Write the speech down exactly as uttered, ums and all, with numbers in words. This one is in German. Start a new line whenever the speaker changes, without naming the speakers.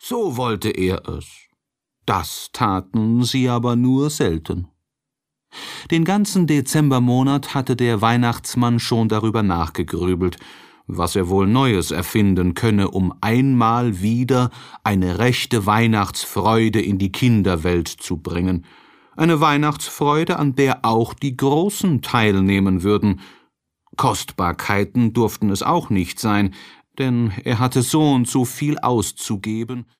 So wollte er es. Das taten sie aber nur selten. Den ganzen Dezembermonat hatte der Weihnachtsmann schon darüber nachgegrübelt, was er wohl Neues erfinden könne, um einmal wieder eine rechte Weihnachtsfreude in die Kinderwelt zu bringen. Eine Weihnachtsfreude, an der auch die Großen teilnehmen würden. Kostbarkeiten durften es auch nicht sein, denn er hatte so und so viel auszugeben.